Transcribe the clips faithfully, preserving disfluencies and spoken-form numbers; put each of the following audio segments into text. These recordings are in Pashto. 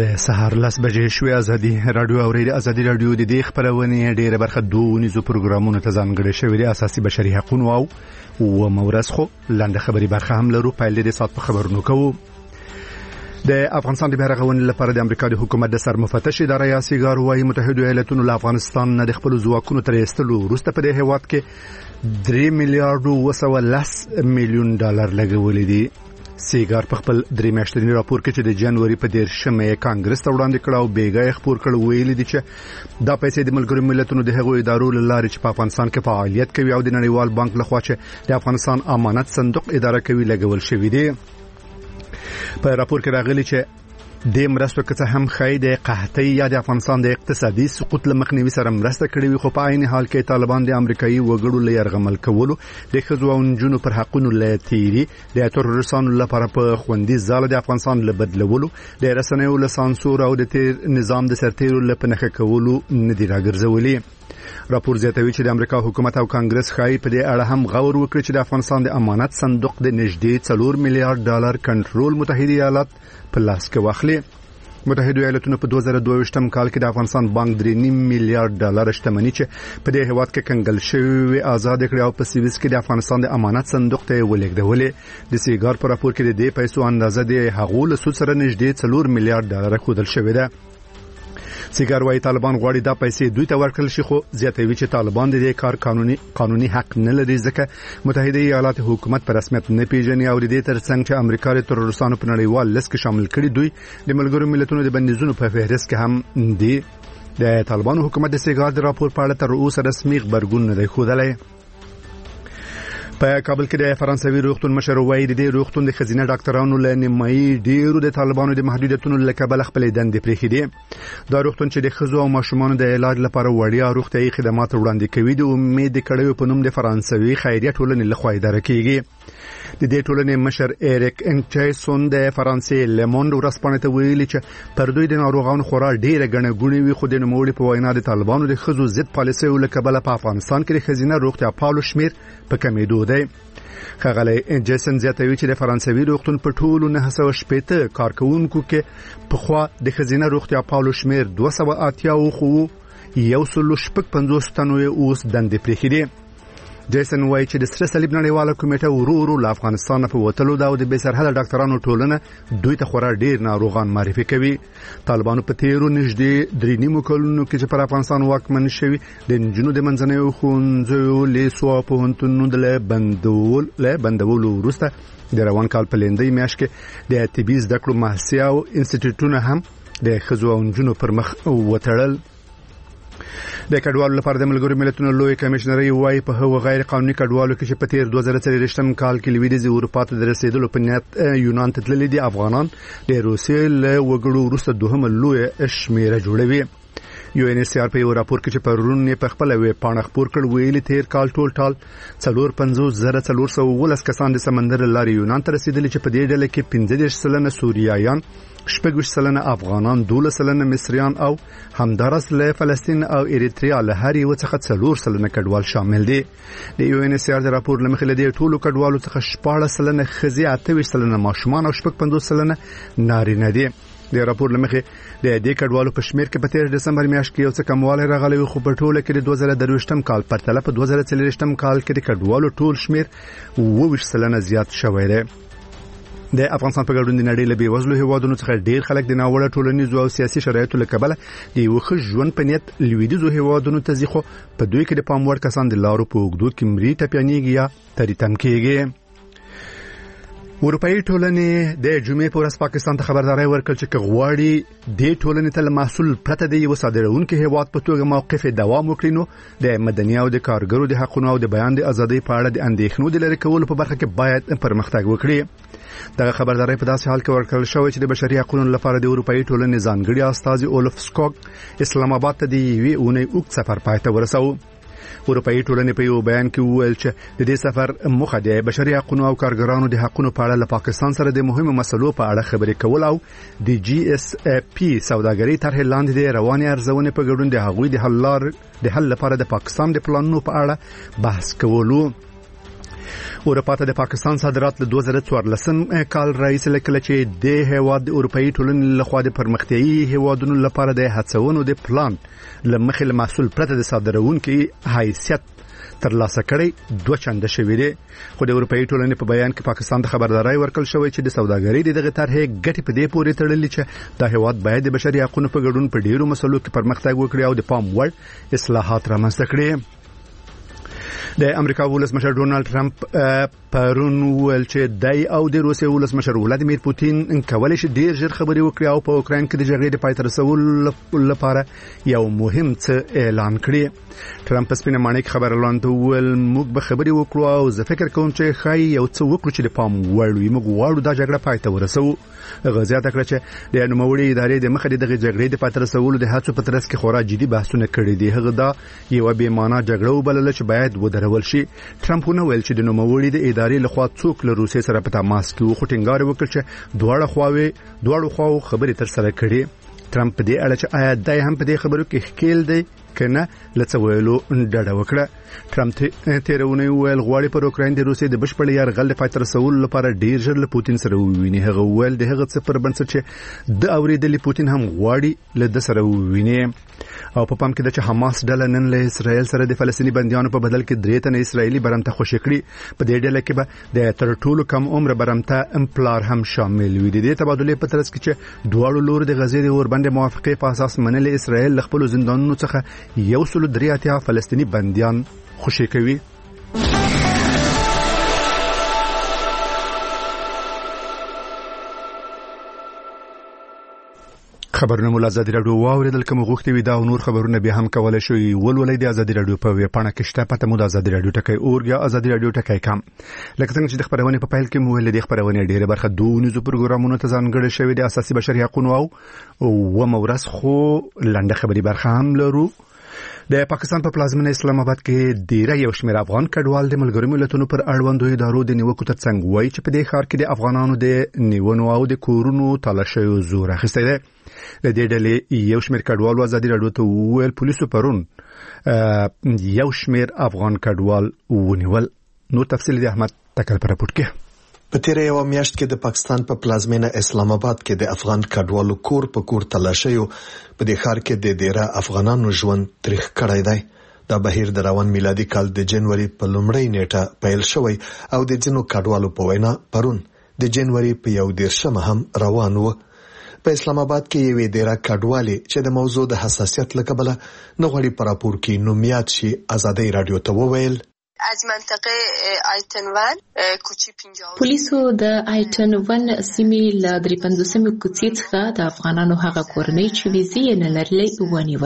د سهار لس بجې شوې. ازادي رادیو او ریډیو ازادي رادیو د دې خبرونه ډیره برخه دوونیزو پروګرامونو ته ځانګړي شوی دی. اساسي بشري حقوقو او و مورث خو لاندې خبري برخه هم لرو. پایل دې سات په خبرونو کوو. د افغانستان د بیرغونې لپاره د امریکا د حکومت د سرمفتش اداره یا سیګار وايي متحده ایالاتونو له افغانستان نه د خپل ځواکونو تر ایستلو وروسته په دې هیواد کې درې میلیارډ او سو لس میلیون ډالر لګولې دي. سیګار په خپل درې میاشتنی راپور کې چې د جنوري په دیرشمه کانګرس ته وړاندې کړ او بیګای خبر کړ ویل دي چې دا پیسې د ملګرو ملتونو د هغو ادارو لاره چې په افغانستان کې فعالیت کوي او د نړیوال بانک لخوا چې د افغانستان امانت صندوق اداره کوي لګول شوی دی. په راپور کې راغلي چې د مرستو کڅه هم خای د قحطۍ یا د افغانستان د اقتصادي سقوط لمخنیوي سره مرسته کړې وي، خو په عین حال کې طالبان د امریکایي وګړو ليرغمل کولو د خزو او نجونو پر حقونو لتیری د ترورستانو لپاره په خوندي ځاله د افغانستان لبدلولو د رسنیو له سانسور او د تیر نظام د سرتیرو لپاره کولو نه دی راګرځولي. راپور زیاتوي چې د امریکا حکومت او کانګرس خای په دې اړه هم غور وکړي چې د افغانستان د امانت صندوق د نږدې څلور میلیارډ ډالر کنټرول متحده ایالات په لاس کې واخلي. متحده ایالاتونو په دوه زره دوه ویشتم کال کې د افغانستان بانک درې نیم میلیارډ ډالر شتمنۍ چې په دې هیواد کې کنګل شوی آزاد کړی او په سویس کې د افغانستان د امانت صندوق ته ولېږدولې. د سیګار په راپور کې د دې پیسو اندازه د هغو له سود سره نږدې څلور میلیارډ ډالر ښودل شوې ده. سیګار وايي طالبان غواړي دا پیسې دوی ته ورکړل شي، خو زیاتوي چې طالبان د دې کار قانوني قانوني حق نه لري ځکه متحده ایالات حکومت په رسمیت نه پیژني او د دې ترڅنګ چې امریکا د ترورستانو په نړیوال لیست کې شامل کړي دوی د ملګرو ملتونو د بندیزونو په فهرست کې هم دي. د طالبانو حکومت د سیګار د راپور په اړه تر اوسه رسمي خبرګون نه دی ښودلی. په کابل کې د فرانسوي روغتون مشر وایي د دې روغتون د خزینه ډاکټرانو له نیمایي ډیرو د طالبانو د محدودیتونو له کبله خپل دندې پرېښې دي. دا روغتون چې د ښځو او ماشومانو د علاج لپاره وړیا روغتیايي خدمات وړاندې کوي د امید کړیو په نوم د فرانسوي خیریه ټولنې لخوا اداره کیږي. د دې ټولنې مشر ایریک انچایسون د فرانسې لموند ورځپاڼې ته ویلي چې پر دوی د ناروغانو خورا ډیره غنه غونې وي، خو د نوموړي په وینا د طالبانو د ښځو ضد پالیسیو له کبله په افغانستان کې د خزینه روغتیا پالو شمیر په کمیدو دی. خغلی انجسن زیاتوي چې د فرانسوي روغتون په ټولو نه سوه شپېته کارکونکو کې په خوا د خزینه روغتیا پالو شمیر دوه سوه اتیا او خو یو سل شپږ پنځوس تنو اوس دندې پرېښې دي. جیسن وایي چې د سره صلیب نړیواله کمیټه ورو ورو له افغانستان په وتلو دا او د بېسرحده ډاکټرانو ټولنه دوی ته خورا ډیر ناروغان معرفي کوي. طالبانو په تیرو نږدې درې نیمو کلونو کې چې پر افغانستان واکمن شوي د نجونو د منځنیو ښوونځیو لیسو او پوهنتونونو د بندول له بندولو وروسته د روان کال په لیندۍ میاشت کې د طبي زده کړو محصیا او انسټیټیوټونه هم د ښځو او نجونو پر مخ وتړل. د کډوالو لپاره د ملګرو ملتونو لوی کمشنري وايي په هغو غیر قانوني کډوالو کې چې په تیر دوه زره څلوېښتم کال کې لویدیځ اروپا ته د رسیدلو په نیت یونان ته تللي دي افغانان د روسیې له وګړو وروسته دوهمه لوی شمیره جوړوي. یو ان ایس سی آر په یو راپور کې چې پرون یې په خپل وی پاڼه خبر کړ ویلي تیر کال ټول ټال څلور پنځوس زره څلور سوه اوولس کسان د سمندر لارې یونان ته رسیدلي چې په دې ډله کې پنځه دېرش سلنه سوریایان، شپږ ویشت سلنه افغانان، دولس سلنه مصریان او همدارس له فلسطین او اریتریا له هر یو څخه څلور سلنه کډوال شامل دي. د یو ان ایس سی آر د راپور لمخې له دې ټولو کډوالو څخه شپاړس سلنه ښځې، اته ویشت سلنه ماشومان او شپږ پنځوس سلنه نارینه دي. د راپور لمخې د دې کډوالو په شمیر کې په تیر دسمبر میاشت کې یو څه کموالی راغلی، خو په ټوله کې د دوه زره درویشتم کال پرتله په دوه زره څلوېښتم کال کې د کډوالو ټول شمیر اووه ویشت سلنه زیات شوی دی. د افغانستان په ګډون د نړۍ له بېوزلو هیوادونو څخه ډیر خلک د ناوړه ټولنیزو او سیاسي شرایطو له کبله د یو ښه ژوند په نیت لویدیځو هیوادونو ته ځي، خو په دوی کې د پام وړ کسان د لارو په اوږدو کې مري ټپیانېږي یا تریتم کېږي. اروپایي ټولنې د جمعې په ورځ پاکستان ته خبرداري ورکړه چې غواړي د ټولنې ته محصول پرته د یو صادرونکو هیواد په توګه موقف دوام وکړي، نو د مدني او د کارګرو د حقوقو او د بیان د ازادۍ په اړه د اندېښنو د لرې کولو په برخه کې باید پرمختګ وکړي. دغه خبرداري په داسې حال کې ورکړل شوې چې د بشري حقوقو لپاره د اروپایي ټولنې ځانګړي استازي اولف سکوک اسلام آباد ته د یوې اونۍ اوږد سفر پای ته ورساوه. اروپایي ټولنې په یو بیان کې وویل چې د دې سفر موخه د بشري حقوقو او کارګرانو د حقوقو په اړه له پاکستان سره د مهمو مسلو په اړه خبرې کول او د جی اس پی سوداګرۍ طرحې لاندې د رواني ارزونې په ګډون د هغوی د حل لار د حل لپاره د پاکستان د پلانونو په اړه بحث کولو. اروپا ته د پاکستان صادرات له دوه زره څوارلسم کال راهیسې کله چې د هیواد د اروپאי ټولنې لخوا د پرمختیايي هیوادونو لپاره د هڅونو د پلان لمخې له محصول پرته د صادرونکو حیثیت ترلاسه کړي دوه چنده شوی دی. خو د اروپאי ټولنې په بیان کې پاکستان ته خبرداري ورکړل شوې چې د سوداګرۍ دغه طرحه ګټې په دې پورې تړلې چې د هیواد باید د بشري حقوقو په ګډون په ډیرو مسلو کې پرمختګ وکړي او د پام وړ اصلاحات رامنځته کړي. د امریکا ولسمشر ډونالد ټرمپ پرون ویل چې دای او د روسیې ولسمشر ولادیمیر پوتین کولای شي ډیر ژر خبري وکړي او په اوکرين کې د جګړې د پای ته رسولو لپاره یو مهم څه اعلان کړي. ټرمپ سپینه مانیک خبر لاندې ویل موږ به خبري وکړو او زه فکر کوم چې خای یو څه وکړو چې د پام وړ وي. موږ غواړو دا جګړه پای ته ورسوو. غزيات کړ چې د نوموړي ادارې د مخې د جګړې د پای ته رسولو د هڅو په ترڅ کې خورا جدي بحثونه کړي دي. هغه دا یو بې معنا جګړه وبلل چې باید ودرول شي. ټرمپ نو ویل چې د نوموړي د ادارې لخوا څوک له روسیې سره په تماس کې وو، خو ټینګار وکړ چې دواړه خواوې دواړو خواو خبرې تر سره کړي. ټرمپ دې اړه چې آیا دای هم په دې خبرو کې ښکیل دی کنه لڅ ویلو ډډه وکړه. ټرمپ تیرونه ویل غواړي پر اوکرين د روسیې د بشپړ یرغل په تر رسول لپاره ډیر ژر له پوتین سره وویني. هغه ویل د هغه څه پر بنسټ چې د اوریدل پوتین هم غواړي له د سره وویني. او په پام کې د چې حماس ډله نن له اسرائیل سره د فلسطینی بنديانو په بدل کې درې تنه اسرایلی برمته خوشی کړي. په دې ډله کې به د تر ټولو کم عمر برمته امپلار هم شامل وي. د دې تبادله په ترڅ کې چې دواړو لور د غزې د اوربند موافقه په اساس منل اسرائیل له خپل زندانونو څخه یو سل درې اتیا فلسطینی بنديان خوشی کوي. خبرونه مول ازادي رادیو واوریدل کوم غوښتي وي دا او نور خبرونه به هم کولای شي ولولې د ازادي رادیو په ویب پاڼه کې شته. پته مو د ازادي رادیو ټکی اورګیا ازادي رادیو ټکی کام. لکه څنګه چې د خبرونه په پایل کې مو ول د خبرونه ډیره برخه دونیزو پروګرامونو ته ځانګړې شوې د اساسي بشري حقوقو او و مورث خو لنډه خبري برخه هم لرو. د پاکستان په پلازمینه اسلام آباد کې ډیره یو شمېر افغان کډوال د ملګرو ملتونو پر اړوندو ادارو د نیوکو ترڅنګ وایي چې په دې ښار کې د افغانانو د نیونو او د کورونو تلاشیو زور اخیستی دی. د دې ډلې یو شمېر کډوال ازادي رادیو ته ویل پولیسو پرون یو شمېر افغان کډوال ونیول. نو تفصیل د احمد تکل پر راپورټ کې. په تیر یو میاشت کې د پاکستان په پلازمینه اسلام آباد کې د افغان کډوالو کور په کور تلاشیو په دې ښار کې د ډیره افغانانو ژوند تاریخ کړی دی. دا بهیر د روان میلادي کال د جنوري په لومړۍ نیټه پیل شوی او د ځینو کډوالو په وینا پرون د جنوري په یو دیرشمه هم روان و. په اسلام آباد کې یو ډیره کډوالي چې د موضوع د حساسیت لکبله نغړي پر راپور کې نومیات شي ازادي رادیو ته وویل. از منطقه آیتن ون کوچی پنځه پولیسو د آیتن ون سیمې ل درې پنځوسمې کوڅې څخه د افغانانو هغه کورنۍ چې ویزې نه لرلې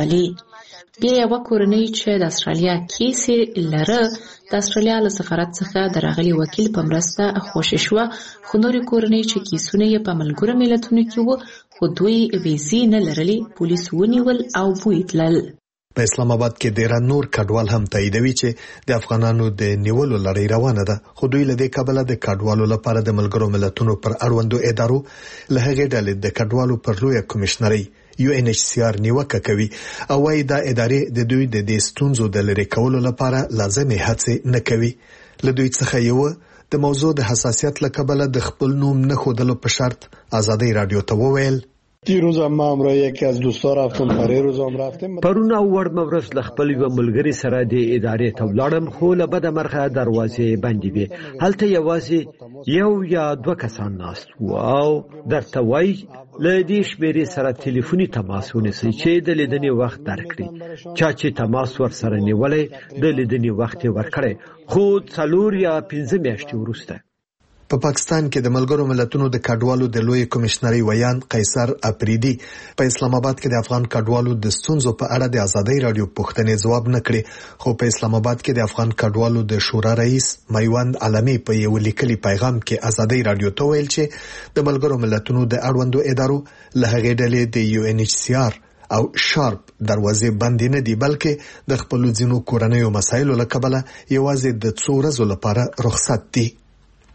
ونیولې. بیا یو کورنۍ چې د استرالیا کیسې لره د استرالیا له سفارت څخه د راغلي وکیل په مرسته خوشی شو، خو نورې کورنۍ چې کیسونه یې په ملګرو ملتونو کې وو خو دوی ویزې نه لرلې پولیس ونیول او بوتلل. په اسلام آباد کې ډیر نور کډوال هم تاییدوي چې د افغانانو د نیولو لړۍ روانه ده، خو دوی له دې کبله د کډوالو لپاره د ملګرو ملتونو پر اړوندو ادارو له هغې ډلې د کډوالو پر لویه کمشنري یو ان ایچ سی آر نیوکه کوي او وايي دا ادارې د دوی د دې ستونزو د لرې کولو لپاره لازمي هڅې نه کوي. له دوی څخه یو د موضوع د حساسیت لکبله د خپل نوم نه خودلو په شرط ازادي رادیو ته وویل. دیروز هم امرا یکی از دوستا رفتم پره روز هم رفتم پرون او ور مورس لخپل یو ملګری سره د ادارې ته ولاړم، خو له بده مرغه دروازې بندې وي. هلته یوازې یو یا دوه کسان ناست وو او درته وای له دې شمیرې سره ټلیفوني تماس ونیسئ چې د لیدنې وخت درکړي. چا چې تماس ور سره نیولې د لیدنې وخت ورکړي، خو څلور یا پنځه میاشتې وروسته. په پاکستان کې د ملګرو ملتونو د کډوالو د لوی کمشنري ویان قیصر اپریدي په اسلام آباد کې د افغان کډوالو د ستونزو په اړه د ازادي رادیو پوښتنې ځواب نه کړي، خو په اسلام آباد کې د افغان کډوالو د شورا رئیس میوند علمي په یو لیکلي پیغام کې ازادي رادیو ته ویل چې د ملګرو ملتونو د اړوندو ادارو له هغې ډلې د یو ان ایچ سی آر او شارپ دروازې بندې نه دي، بلکې د خپل ځینو کورنیو مسایلو لکبله یوازې د څو ورځو لپاره رخصت دي.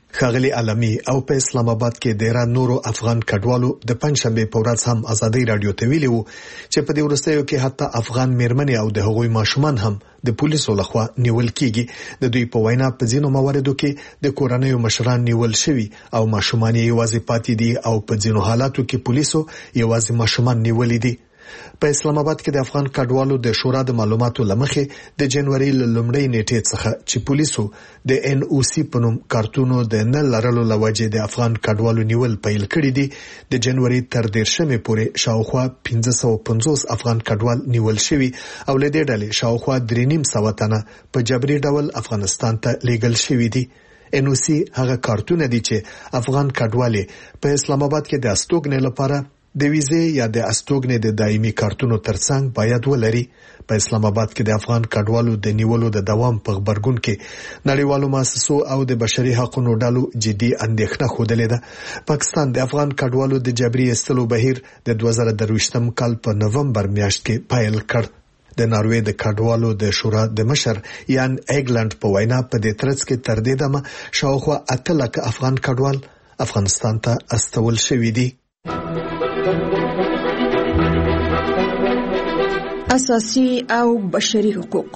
ښاغلي علمي او په اسلام آباد کې د ایران نورو افغان کډوالو د پنځشنبه په ورځ هم ازادي رادیو ته ویلي وو چې په دې ورستیو کې حتی افغان میرمنې او د هغوی ماشومان هم د پولیسو لخوا نیول کیږي. د دوی په وینا په ځینو مواردو کې د کورنۍ مشران نیول شوي او ماشومان یې یوازې پاتې دي او په ځینو حالاتو کې پولیسو یوازې ماشومان نیولې دي. په اسلام آباد کې د افغان کډوالو د شورا د معلوماتو لمخې د جنوري لومړۍ نیټې څخه چې پولیسو د ان او سی په نوم کارتونو د نه لرلو لوجه د افغان کډوالو نیول پیل کړی دي. د جنوري تر دیرشمې پورې شاوخوا پنځه سوه پنځوس افغان کډوال نیول شوي او له دې ډلې شاوخوا درې نیم سوه تنه په جبري ډول افغانستان ته لیږل شوي دي. ان او سی هغه کارتونه دي چې افغان کډوالې په اسلام آباد کې د استوګنې لپاره د ویزې یا د استوګنې د دایمي کارتونو ترڅنګ باید ولري. په اسلام آباد کې د افغان کډوالو د نیولو د دوام په خبرګون کې نړیوالو مؤسسو او د بشري حقوقو ډلو جدي اندېښنه خوده ده. پاکستان د افغان کډوالو د جبري ایستلو بهیر د دوه زره درویشتم کال په نومبر میاشت کې پیل کړ. د ناروې د کډوالو د شورا د مشر یان ایګلند په وینا په دې ترڅ کې تر دې دمه شاوخوا اته لک افغان کډوال افغانستان ته استول شوي دي. اساسي او بشري حقوق.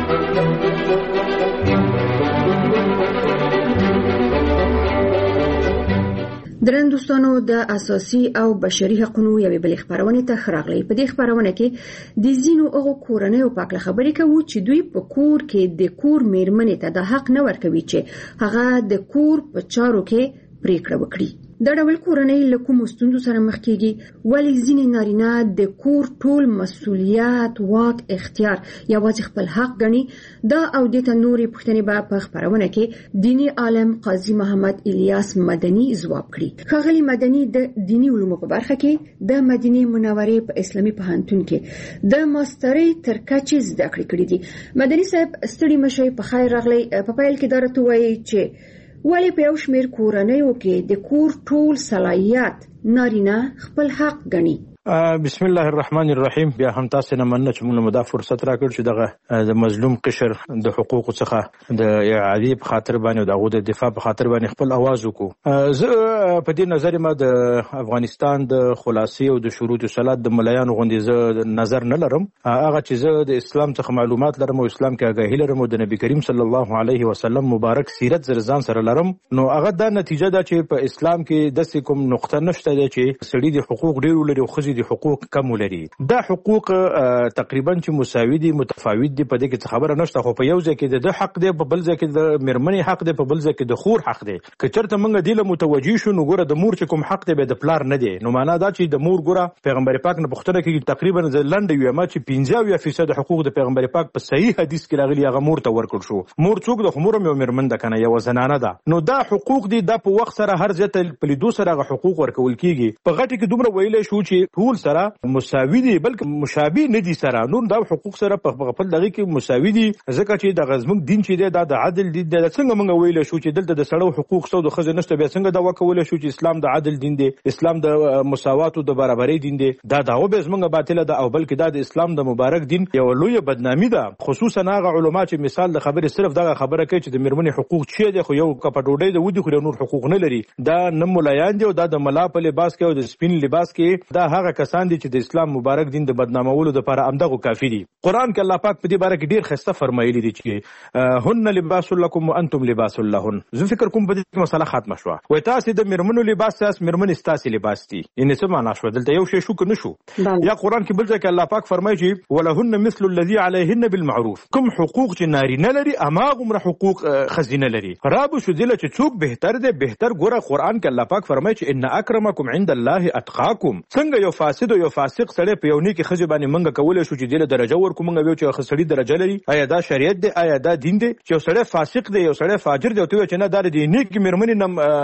درن دوستانو د اساسي او بشري حقوقو یوې بلې خبرونه ته خراغلي. په دې خبرونه کې د زینو هغه کورنۍ په اړه خبرې کوي چې دوی په کور کې د کور میرمنې ته د حق نه ورکوي چې هغه د کور په چارو کې پریکړه وکړي. دا ډول کورنۍ له کوم ستونزو سره مخ کیږي؟ ولی ځینې نارینه د کور ټول مسؤلیت، واک، اختیار یوازې خپل حق ګڼي؟ دا او د تنوري پښتنې به په خبرونه کې دینی عالم قاضي محمد الیاس مدني ځواب کړي. ښاغلي مدني د دینی علومو په برخه کې د مدینه منورې په اسلامي پوهنتون کې د ماسترۍ تر کچې زده کړې کړې دي. مدني صاحب ستړي مشي، په خیر راغلی. په پیل کې درته وایي چې ولی په یو شمېر کورنیو کې د کور ټول صلاحیت نارینه خپل حق ګڼي. بسم الله الرحمن الرحیم. بیا هم تاسو نه مننه چې موږ مدا فرصت راکړ چې دغه د مظلوم قشر د حقوقو څخه د اعادې په خاطر باندې دغه د دفاع په خاطر باندې خپل आवाज وکړو. زه په دې نظر ما د افغانستان د خلاصي او د شروط صلات د ملایانو غوندې زه نظر نه لرم. هغه چې زه د اسلام څخه معلومات لرم او اسلام کې آگاهی لرم او د نبی کریم صلی الله علیه وسلم مبارک سیرت زرزان سره لرم، نو هغه دا نتیجه ده چې په اسلام کې د کوم نقطه نشته ده چې سړي د حقوق ډیر لري او خزي د حقوق کم لري. دا حقوق تقریبا چې مساوي دي، متفاوت دي، په دې کې خبره نشته. خو په یو ځای کې د حق دی، په بل ځای کې د میرمنې حق دی، په بل ځای کې د خور حق دی. که چېرته موږ دې له متوجي شو نو ګوره د مور چې کوم حق دی به د پلار نه دی. نو معنا دا چې د مور ګوره پیغمبر پاک نه پوښتنه کوي تقریبا لنډ وي ما چې پنځه اویا فیصد حقوق د پیغمبر پاک په صحیح حدیث کې راغلي هغه مور ته ورکړل شو. مور څوک د خمور مې میرمن ده کنه، یو زنانه ده. نو دا حقوق دي، دا په وخت سره هر ځای ته په لیدو سره هغه حقوق ورکول کیږي. په غټي کې دومره ویلې شو چې ټول سره مساوي دي بلکې مشابه نه دي سره. نور دا حقوق سره په خپل دغه کې مساوي دي، ځکه چې د غزمن دین چې دی دا د عدل دی. د څنګه موږ ویل شو چې دلته د سړو حقوق سو د خزه نشته، بیا څنګه دا وکول شو چې اسلام د عدل دین دی، اسلام د مساوات او د برابرۍ دین دی. دا داو به زمونږ باطله ده او بلکې دا د اسلام د مبارک دین یو لوی بدنامي ده. خصوصا هغه علما چې مثال د خبرې صرف دغه خبره کوي چې د میرمنې حقوق چی دي، خو یو کپډوډۍ د ودی خو نور حقوق نه لري. دا نه مولایان دي او دا د ملا په لباس کې او د سپین لباس کې دا هغه کسان دي چې د اسلام مبارک دین د بدنامولو لپاره امدغه کافی دي. قران کې الله پاک په دې باره کې ډیر خسته فرمایلی دي چې هن لباس لكم وانتم لباس لهن. زه فکر کوم په دې مسله ختمه شو. وای تاسو د میرمنو لباس تاسو میرمن استاسي لباس دي. ان څه معنا شو؟ دلته یو شی شو کنه شو. یا قران کې بل ځای کې الله پاک فرمایي چې ولهن مثل الذي عليهن بالمعروف. کوم حقوق چې نارینه لري اماغه حقوق خزینه لري. راب شو دله چې څوک بهتر دی بهتر. ګوره قران کې الله پاک فرمایي چې ان اکرمکم عند الله اتقاکم. څنګه یو فاسد او یو فاسق سره په یو نیکی خزي باندې منګه کولای شو چې دله درجه ورکو منګه ویو چې خسړي درجه لري. آیا دا شریعت دی؟ آیا دا دین دی چې یو سړی فاسق دی یو سړی فاجر دی او ته چې نه دا دی نیکی میرمنې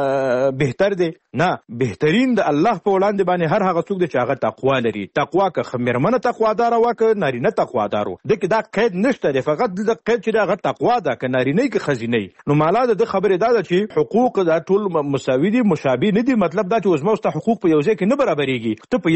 نم بهتر دی؟ نه، بهترین د الله په وړاندې باندې هر هغه څوک دی چې هغه تقوا لري. تقوا که میرمنه تقوادار او که نارینه تقوادار و دغه دا قید نشته دی، فقط د قید چې هغه تقوا ده که نارینه کې خزینه. نو مالا د خبره دا ده چې حقوق دا ټول مساوي دي، مشابه نه دي. مطلب دا چې اوس موږ ته حقوق په یو ځای کې نه برابرېږي. ته په یو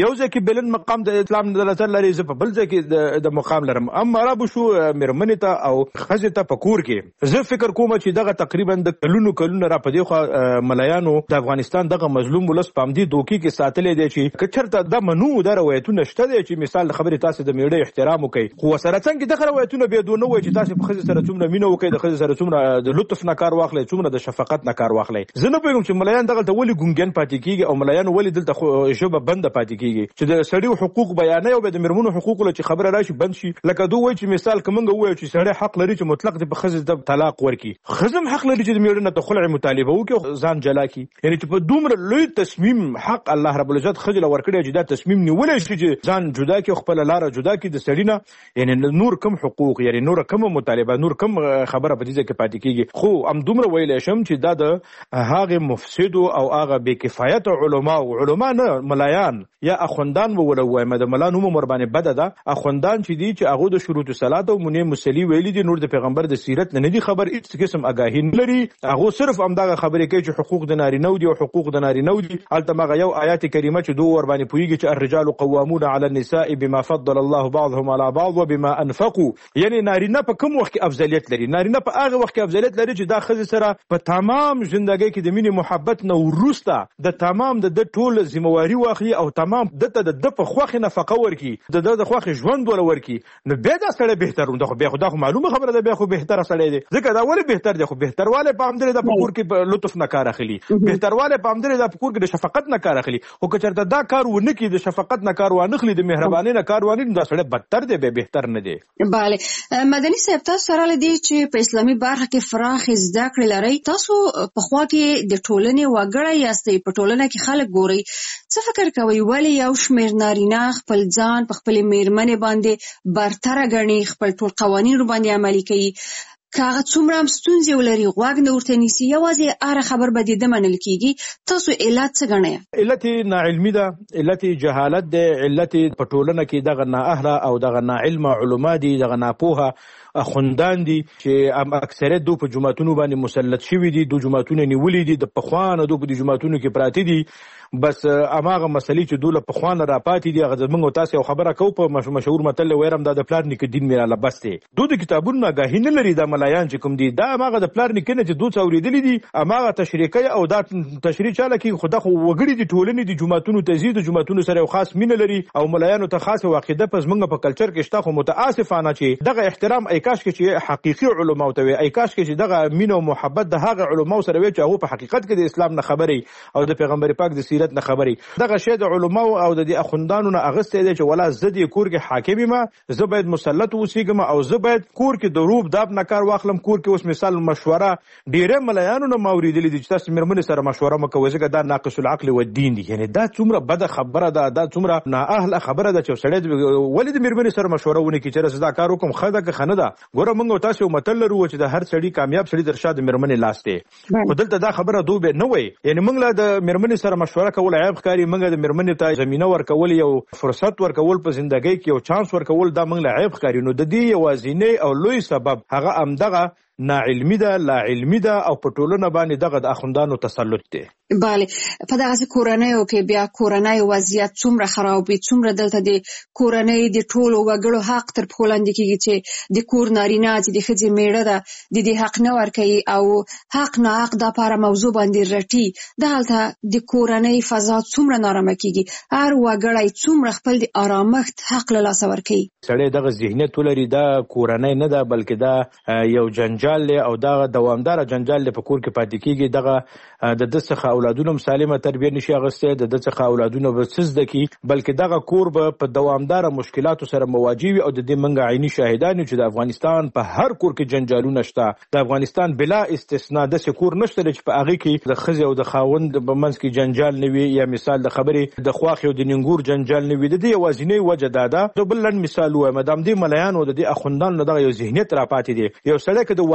یو ځکه بلن مقام د اسلام د لاسه لري زه په بل ځکه د مقام لرم. اما را بو شو مرمنه ته او خزه ته پکور کې زه فکر کوم چې دغه تقریبا د کلونو کلونو را پدې خو ملایانو د افغانستان دغه مظلوم ولس پامدي دوکي کې ساتلې دي چې کچرته د منو د روایتونه شته دي چې مثال خبره تاسو د میړه احترام وکي خو سره څنګه د روایتونه به دونه وای چې تاسو په خزه سره څومره مینه وکي د خزه سره څومره د لطف نه کار واخلي څومره د شفقت نه کار واخلي. زه نه پیغام چې ملایان دغه ته ولي ګونګن پاتې کیږي او ملایان ولي دلته شوبه بند پاتې کیږي چې د سړي حقوق بیانې او د مرمنو حقوق له چې خبره راشي بند شي. لکه دوی وای چې مثال کومنګ وای چې سړی حق لري چې مطلق د خزه د طلاق ورکي خزم حق لري چې د میړه نه د خلع مطالبه وکي ځان جلا کی. یعنی چې په دومره لوی تصمیم حق الله رب العزت خجل ورکړي چې دا تصمیم نیولای شي چې ځان جدا کی خپل لار جدا کی د سړی نه. یعنی نور کم حقوق یعنی نور کم مطالبه نور کم خبره په دې کې پاتې کیږي. خو ام دومره ویل شم چې دا د هغه مفسد او هغه بے کفایت علما او علما نه ملایان یا اخوندان وولوي مده ملانو عمر باندې بد ده. اخوندان چې دي چې هغه د شروط صلات او منی مصلی ویلي دي نور د پیغمبر د سیرت نه دي خبر هیڅ قسم آگاهی نه لري. هغه صرف امداغه خبرې کوي چې حقوق د نارینه دي او حقوق د نارینه دي. البته یو آیات کریمه چې دوه ور باندې پویږي چې الرجال قوامون على النساء بما فضل الله بعضهم على بعض وبما انفقوا. یعنی نارینه په کوم وخت کې افضلیت لري؟ نارینه په هغه وخت کې افضلیت لري چې دا خزه سره په تمام ژوندۍ کې د مینې محبت نه ورسته د تمام د ټول ذمہواری واخلي او تمام دته د د په خوخه نفقه ورکي د د خوخه ژوند ول ورکي. نو به دا سره بهتر ده خو به خدا خو معلومه خبره ده به خو بهتر سره دی ځکه دا ولې بهتر دی خو بهترواله په امدره د پکور کې لطف نه کار اخلي بهترواله په امدره د پکور کې د شفقت نه کار اخلي. خو کچرته دا کار ونه کې د شفقت نه کار وانه خلی د مهرباني نه کار وانه دا سره بدتر دی به بهتر نه دی. bale مدني صاحب تاسو سره لدی چې په اسلامي برخه کې فراخ زده کړې لري تاسو په خوا کې د ټولنې وګړی یاستئ په ټولنه کې خلک ګوري څه فکر کوي ولی یو شمیر نارینه خپل ځان په خپل میرمنې باندې برتر غني خپل ټول قوانین باندې عملي کوي کاغه څومره ستونزې ولري غوږ نه ورته نیسي یوازې اره خبر به دې منل کیږي تاسو علت څه غنئ؟ علت ناعلمي ده علت جهالت ده علت په ټولنه کې دغه نه اهله او دغه نه علم علما دي دغه نه پوهه خوندان دي چې اکثریت دو په جماعتونو باندې مسلط شوي دي دو جماعتونه نیولې دي د پخوانه دو په جماعتونو کې پراته دي بس اماغه مسلې چې دوله پخوانه را پاتې دي هغه موږ تاسو خبره کو په مشهور متل ويرم دا د پلان نیک دین میراله بس دي دو د کتابونو غاهی نه لري د ملایان چې کوم دي دا اماغه د پلان نیک نه چې دوه اوریدلې دي اماغه تشریکي او دا تشریح چاله کې خدا خو وګړي دي ټولنې دي جماعتونو تزيد جماعتونو سره خاص مینه لري او ملایانو ته خاصه واقعده پس موږ په کلچر کې شته خو متاسفانه چې دغه احترام ای کاش کې چې حقيقي علماء ته وي ای کاش کې چې دغه مینه او محبت د هغه علماء سره وي چې هغه په حقیقت کې د اسلام نه خبري او د پیغمبر پاک د سیرت نه خبري دغه شی د علماء او د اخوندانو نه اغسته دي چې ولا زدي کور کې حاکم ما زه باید مسلط اوسېږم او زه باید کور کې د روب داب نه کار واخلم کور کې اوس مثال مشوره ډیره ملایانو نه موریدلې دي چې تاسو مرمن سره مشوره مکوي ځکه دا ناقص العقل و الدين دي یعنی دا څومره بد خبره ده دا څومره نه اهل خبره ده چې سړی ولید مرمن سره مشوره ونه کی چې دا کار وکم خدای که خنه ده ګوره موږ تاسو متل لرو چې د هر سړی کامیاب سړی درشاد مرمن لاسته خو دلته دا خبره دوه نه وي یعنی موږ له د مرمن سره مشوره کول عیب ښکاری موږ د مرمن ته زمينه ورکول یو فرصت ورکول په ژوندۍ کې یو چانس ورکول دا موږ له عیب ښکاری نو د دې یوازینی او لوی سبب هغه امدغه ناعلمي ده لا علمي ده او په ټولنه باندې دغه د اخوندانو تسلط دی. bale په دغه کورنۍ کې بیا کورنۍ وضعیت څومره خراب وي څومره دلته د کورنۍ د ټولو وګړو حق تر پښو لاندې کیږي چې د کور نارینه چې د ښځې میړه ده د دې حق نه ورکوي او حق نه حق د لپاره موضوع باندې رټي دلته د کورنۍ فضا څومره نارامه کیږي هر وګړی څومره خپل د آرامښت حق له لاسه ورکوي. سړی دغه ذهنیت ولري دا کورنۍ نه ده بلکې دا یو جنجال او دا دوامدار جنجال په کور کې پاتې کیږي دغه د د څخه اولادونو سالمه تربیه نشي اغسته د د څخه اولادونو بسز دکی بلکې دغه کور په دوامدار مشکلاتو سره مواجه وي او د دې منګه عیني شاهدان چې د افغانستان په هر کور کې جنجالونه شته د افغانستان بلا استثناء د سکور نشته چې په هغه کې د خزي او د خاوند په منځ کې جنجال نه وي یا مثال د خبرې د خواخ او د ننګور جنجال نه وي د دې وازینې وجه دادا د بلن مثال و مدام دې ملایان او د اخوندان دغه یو ذهنیت را پاتې دي یو سړی کې د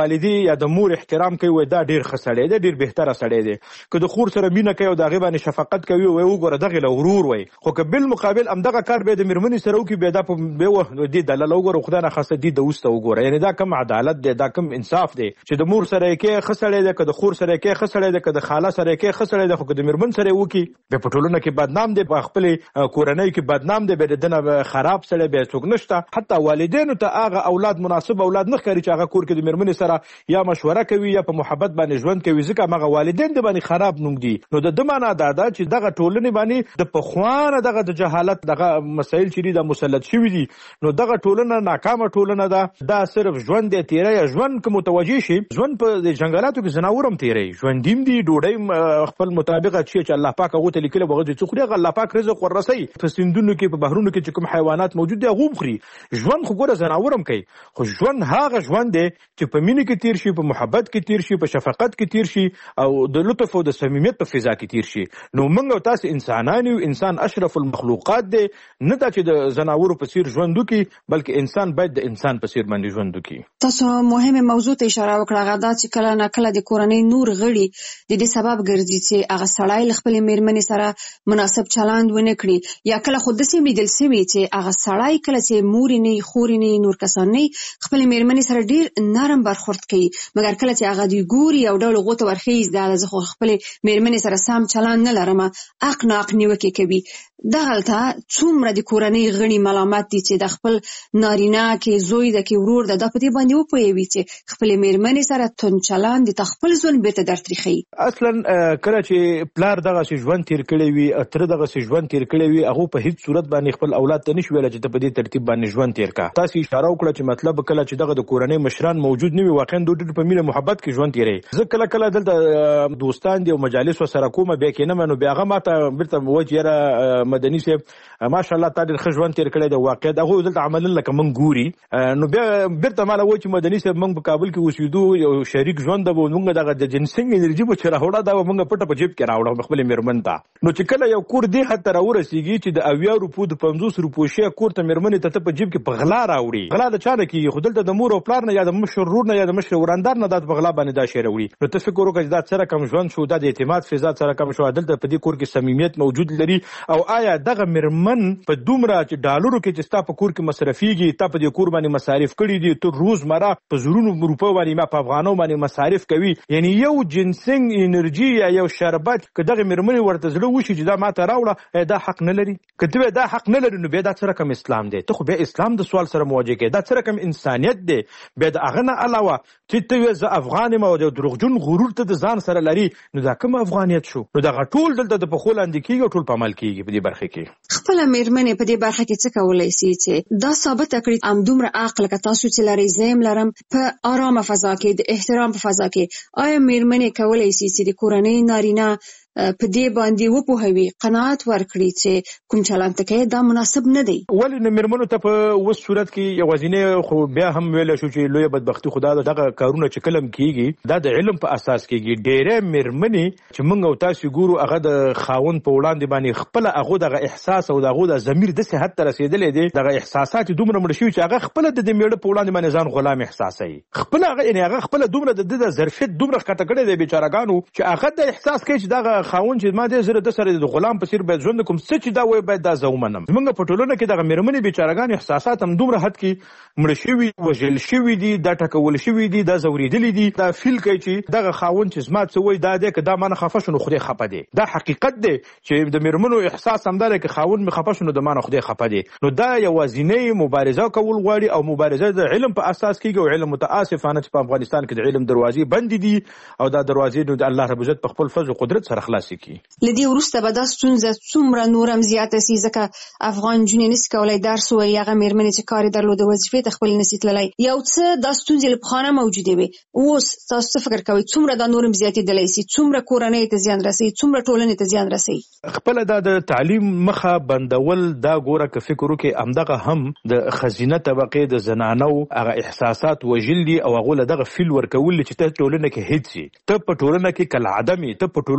والدې یا د مور احترام کوي دا ډیر ښه سړی دی ډیر بهتره سړی دی که د خور سره مینه کوي او د هغې باندې شفقت کوي وایي وګوره دغې له غرور وایي خو که بالمقابل همدغه کار بیا د مېرمنې سره وکړي بیا دا په بیا دې دلاله وګوره خدای ناخواسته دې د اوس ته وګوره یعنې دا کم عدالت دی دا کم انصاف دی چې د مور سره یې کې ښه سړی دی که د خور سره یې کې ښه سړی دی که د خاله سره یې کې ښه سړی دی خو که د مېرمن سره یې وکړي بیا په ټولنه کې بدنام دی په خپلې کورنۍ کې بدنام دی بیا د ده نه خراب سړی بیا څوک نشته حتی والدینو ته هغه اولاد مناسب اولاد نه ښکاري چې هغه کور کې د مېرمنې سره یا مشوره کوي یا په محبت باندې ژوند کوي ځکه همغه والدین د باندې خراب نوم دي نو د ده معنا دا ده چې دغه ټولنې باندې د پخوانه دغه د جهالت دغه مسایل چې دي دا مسلط شوي دي نو دغه ټولنه ناکامه ټولنه ده دا صرف ژوند دی تیری ژوند که متوجه شي ژوند په جنګلاتو کې ځناور هم تیری ژوندیم دي ډوډۍ خپل مطابقه چې الله پاک هغو ته لیکلی به هغه څه خوري هغه الله پاک رزق وررسوي په سیندونو کې په بحرونو کې چې کوم حیوانات موجود دي هغه هم خوري ژوند خو ګوره ځناور هم کوي خو ژوند هغه ژوند دی چې په مینې کې تیر شي په محبت کې تیر شي په شفقت کې تیر شي او د لطف او د صمیمیت په فضا کې تیر شي نو موږ او تاسو انسانان یو انسان اشرف المخلوقات دی نه دا چې د زناورو په څیر ژوند وکړي بلکې انسان باید د انسان په څیر باندې ژوند وکړي تاسو مهمه موضوع ته اشاره وکړه هغه دا چې کله نه کله د کورنۍ نور غړي د دې سبب ګرځي چې هغه سړی له خپلې مېرمنې سره مناسب چلند ونه کړي یا کله خو داسې لیدل شوي چې هغه سړی کله چې مور یې نه خور یې نه نور کسان نه خپلې مېرمنې سره ډېر نرم برخورد کوي مګر کله چې هغه دوی ګوري او ډول غوته ورخیز دا زه خو خپلې مېرمنې سره سم چلند نه لرم حق نه حق نیوکې کوي دغلته څومره د کورنۍ غړي ملامت دي چې د خپل نارینه کې زوی د کې ورور د دا په دې باندې وپوهوي چې خپلې مېرمنې سره تون چلند د خپل ژوند بیرته درتریخي اصلا کله چې پلار دغه ژوند تیر کړی وي تر دغه ژوند تیر کړی وي هغه په هیڅ صورت باندې خپل اولاد ته نشي ویل چې ته په دې ترتیب باندې ژوند تیر کا تاسو اشاره وکړه چې مطلب کله چې دغه د کورنۍ مشران موجود نه وي واقعا د ډېر په مینه محبت کې ژوند تیری زه کله کله دلته دوستان دي او مجالس سره کومه بیا کې نه منو بیا هغه ماته بیرته وجه مدني صاحب ماشاءالله تا ډېر ښه ژوند تیر کړی دی واقعا هغه دلته عملا لکه موږ ګوري نو بیا بیرته ماله وایي چې مدني صاحب موږ په کابل کې اوسېدو یو شریک ژوند به موږ دغه د جنسنګ انرژي به چې راوړه دا به موږ پټه په جیب کې راوړه خپلې مېرمن ته نو چې کله یو کور دې حد ته راورسېږي چې د اویا روپو د پنځوس روپو شی کور ته مېرمنې ته په جیب کې په غلا راوړي غلا د چا نه کېږي خو دلته د مور او پلار نه یا د مشر ورور نه یا د مشر وراندار نه دا په غلا باندې دا شی راوړي نو ته فکر وکړه چې دا څه رقم ژوند شو دا د اعتماد فضا څه رقم شو دلته په دې کور کې صمیمیت موجود لري او آیا دغه مېرمن په دومره چې ډالرو کې چې ستا په کور کې مصرفېږي تا په دې کور باندې مصارف کړي دي ته روزمره په زرونو روپو باندې ما په افغانو باندې مصارف کوي یعنی یو جنسنګ انرژي یا یو شربت که دغه مېرمنې ورته زړه وشي چې دا ماته راوړه دا حق نه لري که ته دا حق نه لري نو بیا دا څه رقم اسلام دی ته خو بیا اسلام د سوال سره مواجه کوي دا څه رقم انسانیت دی بیا د هغه نه علاوه چې ته وایې زه افغان یم او د دروغجن غرور ته د ځان سره لري نو دا کوم افغانیت شو نو دغه ټول دلته د پښو لاندې کېږي او ټول په عمل کېږي په دې برخه کې خپله مېرمنې په دې برخه کې څه کولی سي چې دا ثابته کړي همدومره عقل که تاسو چې لرئ زه یم لرم په ارامه فضا کې د احترام په فضا کې آیا مېرمنې کولی سي چې د کورنۍ نارینه په دې باندې وپوهوي قناعت ورکړي چې کوم چلند ته کوي دا مناسب نه دی ولې نو مېرمنو ته په اوس صورت کې یوازینی خو بیا هم ویلی شو چې لویه بدبختي خو دا دغه کارونه چې کله هم کېږي دا د علم په اساس کېږي ډېری مېرمنې چې موږ او تاسو ګورو هغه د خاوند په وړاندې باندې خپله هغو دغه احساس او د هغو د ضمیر داسې حد ته رسېدلی دی دغه احساسات دومره مړه شوي چې هغه خپله د دې مېړه په وړاندې باندې ځان غلام احساسوي خپله هغه یعنې هغه خپله دومره د ده د ظرفیت دومره ښکته کړی دی بېچارهګانو چې هغه د احساس کوي چې دغه خاوند چې ما دې زه د سره د غلام په څېر باید ژوند کوم څه چې دا وایي باید دا زه ومنم زموږ په ټولنه کې دغه مېرمنې بېچارهګانې احساسات هم دومره حد کې مړه شوي وژل شوي دي دا ټکول شوي دي دا ځورېدلي دي دا فیل کوي چې دغه خاوند چې زما څه وایي دا دی که دا مانه خفه شو نو خدای خفه دی دا حقیقت دی چې د مېرمنو احساس همدا دی که خاوند مې خفه شو نو د مانه خدای خفه دی نو دا یوازینۍ مبارزه کول غواړي او مبارزه د علم په اساس کېږي او علم متاسفانه چې په افغانستان کې د علم دروازې بندې دي او دا دروازې نو د الله رب عزت په خپل فضل او قدرت سره خلاصې کړي له دې وروسته به دا ستونزه څومره نور هم زیاته سي ځکه افغان نجونې نسي کولی درس ووایي هغه مېرمنې چې کار یې درلوده وظیفې ته خپلې نسي تللی یو څه دا ستونزې له پخوا نه موجودې وې اوس تاسو څه فکر کوئ څومره دا نور هم زیاتېدلی سي څومره کورنۍ ته زیان رسوي څومره ټولنې ته زیان رسوي خپله دا د تعلیم مخه بندول دا ګوره که فکر وکړې همدغه هم د ښځینه طبقې د زنانو هغه احساسات وژل دي او هغو له دغه فیل ورکول چې ته ټولنه کې هېڅ سي ته په ټولنه کې کالعدم یې ته په ټولنه کې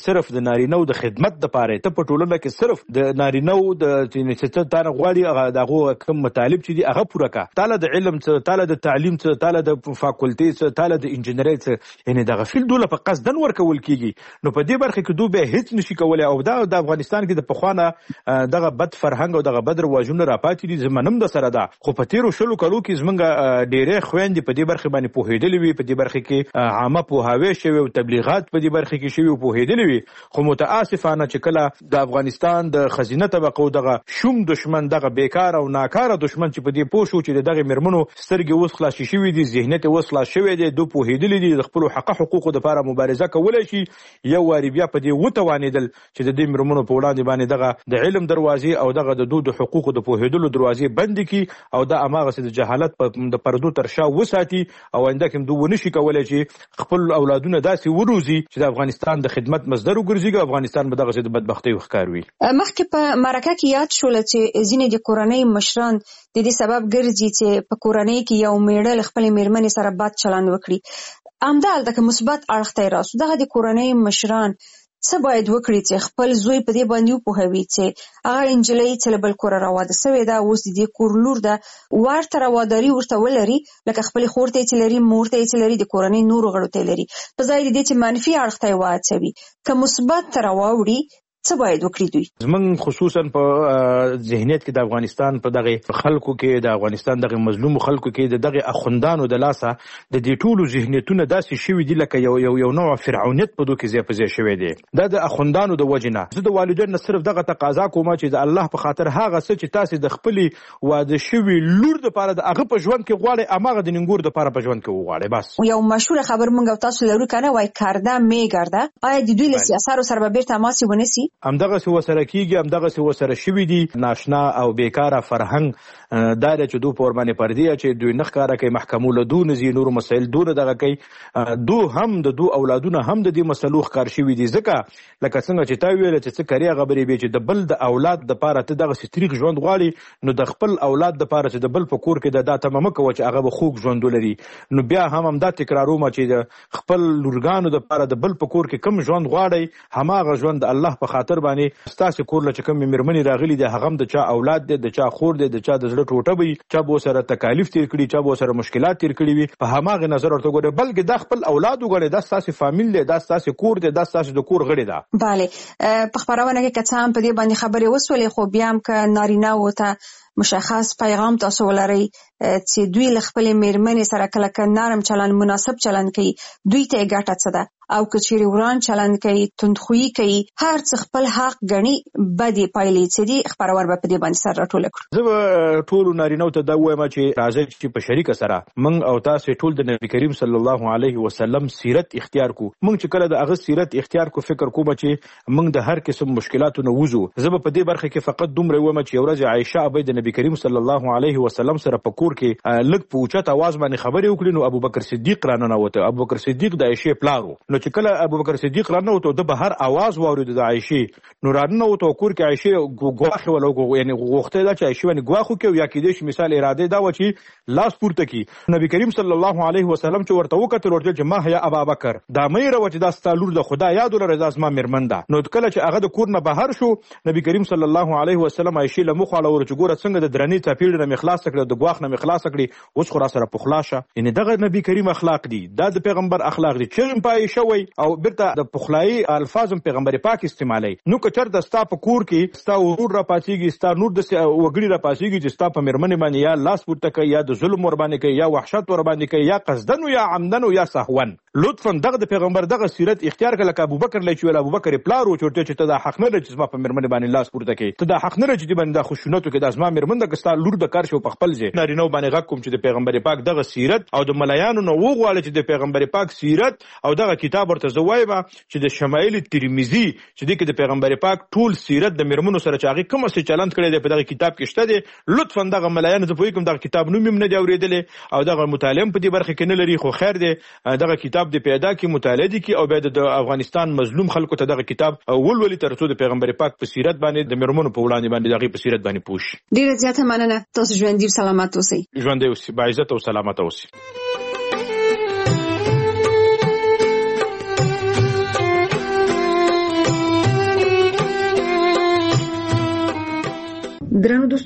صرف د نارینو د خدمت د پاره ته په ټولنه کې صرف د نارینو د چې تانه غواړي دغه کوم مطالب چې دي هغه پوره کا تعالی د علم څخه تعالی د تعلیم څخه تعالی د فاکولټي څخه تعالی د انجینری څخه یعنی دغه فیل دوله په قصدن ورکول کیږي نو په دې برخه کې دوی به هیڅ نشي کولای او دا د افغانستان کې د پخوانه دغه بد فرهنګ او دغه بد رواجونه راپاتې دي زمونږ د سره ده خو په تیرو شلو کلو کې زمونږ ډېرې خويندې په دې برخه باندې پوهېدلې وي په دې برخه کې عامه پوهاوی شوی او تبلیغات په دې برخه کې شوی او پوهېدلې وي خو متاسفانه چې کله د افغانستان د خزینه طبقه او دغه شوم دشمن دغه بیکار او ناکاره دشمن چې په دې پوه شو چې دغه مرمنو سترګې اوس خلاص شوی دي ذهنیت اوس خلاص شوی دی دوی پوهېدلې دي د خپل حق حقوقو لپاره مبارزه کولای شي یو واری بیا په دې وتوانیدل چې د دې مرمنو په وړاندې باندې دغه د علم دروازې او دغه د دوی د حقوقو د پوهېدلو دروازې بند کړي او د اماغه د جهالت په د پردو تر شا وساتي او انده کوم دوی نشي کولای چې خپل اولادونه داسې وروزي چې د افغانستان د خدمت مصدر وګرځي افغانستان به دغه د بدبختۍ وښکار وي مخکې په مرکه کې یاد شول چې ځینې د کورنۍ مشران د دې سبب ګرځي چې په کورنۍ کې یو میړه خپل میرمنې سره بد چلند وکړي همدالته که مثبت اړخ ته راسو دغه د کورنۍ مشران څه باید وکړي چې خپل زوی په دې باندې وپوهوي چې هغه انجلۍ چې له بل کوره راواده سوې ده اوس د دې کور لور ده ورته رواداري ورته ولري لکه خپلې خور ته چې لري مور ته چې لري د کورنۍ نورو غړو ته لري په ځای د دې چې منفي اړخ ته واچوي که مثبت ته راوړي څه باید وکړي دوی زمونږ خصوصا په ذهنیت کې د افغانستان په دغه خلکو کې د افغانستان دغه مظلوم خلکو کې د دغه اخوندانو د لاسه د دې ټولو ذهنیتونه داسې شوي دي لکه یو یو یو نوع فرعونیت په دوی کې ځای په ځای شوی دی دا د اخوندانو د وجنه زه د والدینو صرف دغه تقاضا کوم چې د الله په خاطر هغه څه چې تاسو د خپلې واده شوي لور د پاره د هغه په ژوند کې غواړي اماغه د ننګور د پاره په ژوند کې وغواړي بس یو مشهور خبر مونږ تاسو لرو کنه وای کرده میګرده آیا د دوی له سیاست سره به تماس ونیسي همدغه څه وسره کیږي همدغه څه وسره شوي دي ناشنا او بیکاره فرهنګ دا چې دوی په ور باندې پردي چې دوی نخ کاره کوي محکمو له دون زی نور مسایل دون دغه کوي دو هم د دو اولادونه هم د دې مسلو ښکار شوي دي ځکه لکه څنګه چې تا ویل چې څه کړي غبري به چې د بل د اولاد د پاره ته دغه ستریخ ژوند غواړي نو د خپل اولاد د پاره چې د بل په کور کې د داته ممکه و چې هغه به خوږ ژوند ولري نو بیا هم هم دا تکراروم چې د خپل لورګانو د پاره د بل په کور کې کم ژوند غواړي هماغه ژوند د الله په خاطر باندې ستاسو کور له کوم مرمنې راغلي دي هغه د چا اولاد دي د چا خور دي د چا د زړه ټوټه وي چا به سره تکالیف تیر کړي چا به سره مشکلات تیر کړي وي په هماغه نظر ورته ګوره بلکې د خپل اولاد وګړي د تاسو فامیل دي د تاسو کور دي د تاسو د کور غړي ده bale په خبرونه کې کڅام په دې باندې خبرې وسولې خو بیا هم ک نارینه وته مشخص پیغام تاسو ولري چې دوی له خپل میرمنې سره کله ک نرم چلند مناسب چلند کوي دوی ته ګټه څه ده او کچېری وران چلند کوي تندخويي کوي هر څه خپل حق غني بدی پایلې چې دي خبرور به په دې باندې سره ټول کړو زه ټول نارینه ته دا وایم چې راځي چې په شریک سره من او تاسو ټول د نبی کریم صلی الله علیه وسلم سیرت اختیار کو من چې کله د هغه سیرت اختیار کو فکر کوم چې من د هر قسم مشکلاتو نه وځو زه په دې برخه کې فقط دومره وایم چې ورځ عائشه ابي د نبی کریم صلی الله علیه وسلم سره په کور کې لږ په اوچت आवाज باندې خبرې وکړي نو ابو بکر صدیق رانه وته ابو بکر صدیق د عائشه پلارو نو چې کله ابو بکر صدیق رانه وته د بهر आवाज واورید د عائشه نو رانه وته کور کې عائشه غواخه ولو یعنی غوخته دا چې عائشه ونی غواخو کې یا کېدې مثال اراده دا و چې لاس پورته کی نبی کریم صلی الله علیه وسلم چې ورته وکړه ورته چې ما هيا ابو بکر دا مې راو چې دا ستالور د خدا یاد ولر رضا ما مرمنده نو کله چې هغه د کور نه بهر شو نبی کریم صلی الله علیه وسلم عائشه له مخاله ورته ګوره څنګه د درنی چاپیړ نه مخلاص کړه د غواخ نه مخلاص کړي اوس خو را سره پخلاشه یعنی دغه نبی کریم اخلاق دي دا د پیغمبر اخلاق دي چې پای شوی او برته د پخلای الفاظ پیغمبر پاک استعمالي نو کچر د ستا په کور کې ستا ورور را پاتېږي ستا نور د وګړي را پاتېږي چې ستا په مرمنې باندې یا لاس پورته کوي یا د ظلم ور باندې کوي یا وحشت ور باندې کوي یا قصدن یا عمدن یا سهوا لطفا دغه د پیغمبر دغه سیرت اختیار کړه ک ابو بکر لچ ویل ابو بکر پلارو چورته چې ته د حق نه چې ما په مرمنې باندې لاس پورته کوي ته د حق نه چې باندې د خوشونتو کې د ازما مرمن د کستا لور د کار شو په خپل ځای نارینه باندې غږ کوم چې د پیغمبر پاک دغه سیرت او د ملایانو نو وغواړي چې د پیغمبر پاک سیرت او دغه کتاب ورته زوایبه چې د شمایل ترمذی چې د پیغمبر پاک ټول سیرت د مرمنو سره چاغي کوم څه چلند کړي دی په دغه کتاب کې شته دی لطفا دغه ملایانو ته پوي کوم دغه کتاب نوم هم نه دی اوریدلې او دغه مطالعه په دې برخه کې نه لري خو خیر دی دغه کتاب د پیدا کې مطالعه دي کې او بعد د افغانستان مظلوم خلکو ته دغه کتاب ولولي ترڅو د پیغمبر پاک په سیرت باندې د مرمنو په وړاندې باندې دغه په سیرت باندې پوښ ډیره زیاته مننه تاسو ژوند دې سلامت اوسئ ژوند دې اوسئ با عزت او سلامت اوسئ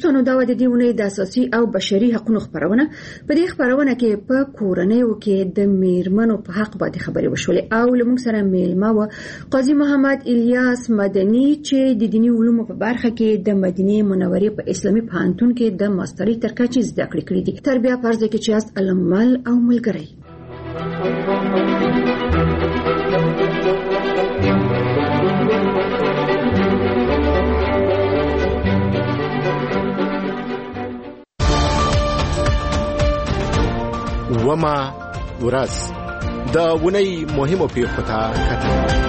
دوستانو دا د دې ونې د اساسي او بشري حقوقو خبرونه په دې خبرونه کې په کورنیو کې د میرمنو په حق باندې خبرې وشولې او لمونږ سره میلمه و قاضي محمد الیاس مدني چې د دینی علومو په برخه کې د مدینه منورې په اسلامي پوهنتون کې د ماسترۍ تر کچې زده کړې کړې دي. تربیه پرځ کې چې است علمل او ملګری وما ورځ د ونی مهمو پیښو ته کتل.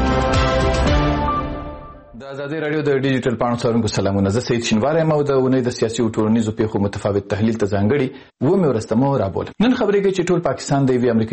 د ازادي رادیو د ډیجیټل پاڼو څارونکو سلامونه. زه سید شینوار یم او د ونی د سیاسي او ټولنیزو پیښو متفاوت تحلیل ته ځانګړي و مې ورستمو را بول. نن خبرې کوي چې ټول پاکستان د وی امریکا